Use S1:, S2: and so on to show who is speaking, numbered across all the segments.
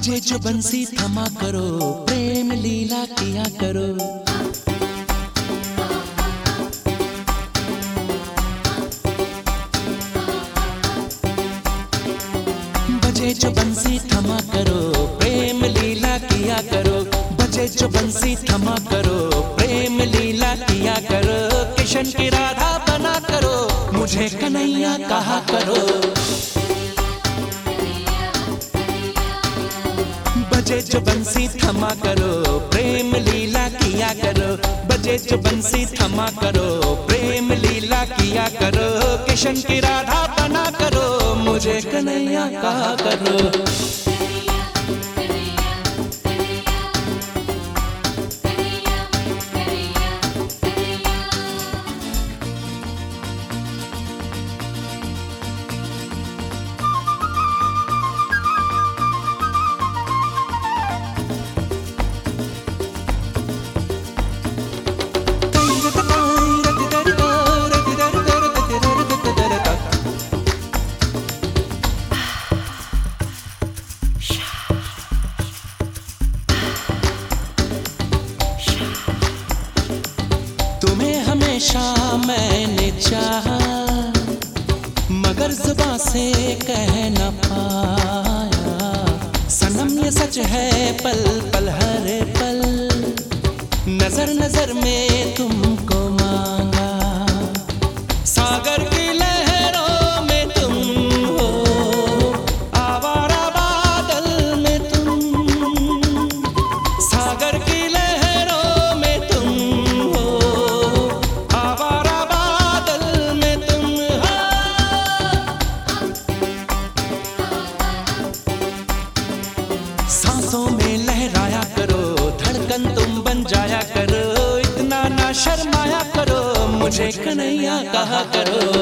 S1: बजे जो बंसी थमा करो, प्रेम लीला किया करो। बजे जो बंसी थमा करो, प्रेम लीला किया करो। बजे जो बंसी थमा करो, प्रेम लीला किया करो। किशन की राधा बना करो, मुझे कन्हैया कहा करो। बजे जो बंसी थमा करो, प्रेम लीला किया करो। बजे जो बंसी थमा करो, प्रेम लीला किया करो। किशन की राधा बना करो, मुझे कन्हैया कहा करो। तुम्हें हमेशा मैंने चाहा, मगर जुबां से कह न पाया। सनम ये सच है पल पल हर पल, नजर नजर में तुमको मांगा। सागर की लहरों में तुम हो, आवारा बादल में तुम। सागर की सांसों में लहराया करो, धड़कन तुम बन जाया करो। इतना ना शर्माया करो, मुझे कन्हैया कहा करो।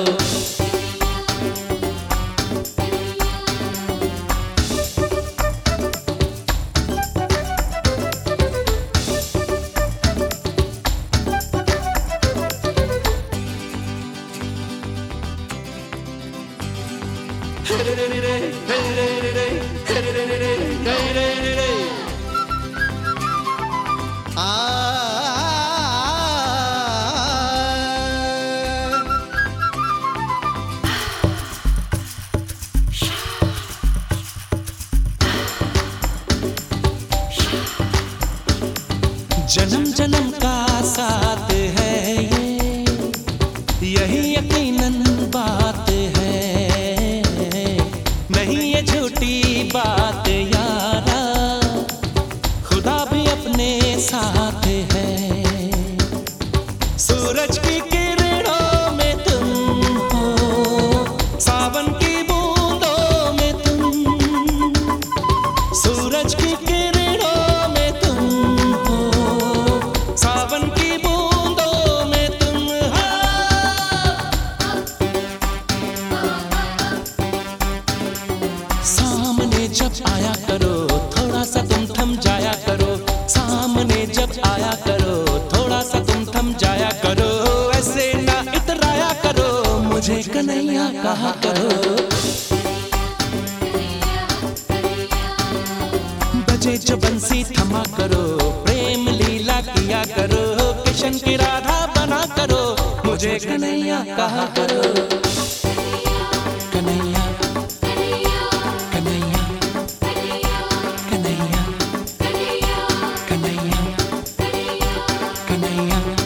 S1: जन्म जन्म का साथ है ये, यही यकीनन बात है। नहीं ये झूठी बात यारा, खुदा भी अपने साथ है। सूरज की किरणों में तुम हो, सावन की बूंदों में तुम। सूरज की किरणों में तुम हो, सावन की बूंदों में तुम हो। सामने जब आया करो, थोड़ा सा तुम थम जाया करो। सामने जब आया करो, थोड़ा सा तुम थम जाया करो। ऐसे ना इतराया करो, मुझे कन्हैया कहा करो। बजे जो बंसी थमा करो, प्रेम लीला किया करो। किशन की राधा बना करो, मुझे कन्हैया कहा करो। कन्हैया कन्हैया कन्हैया कन्हैया कन्हैया।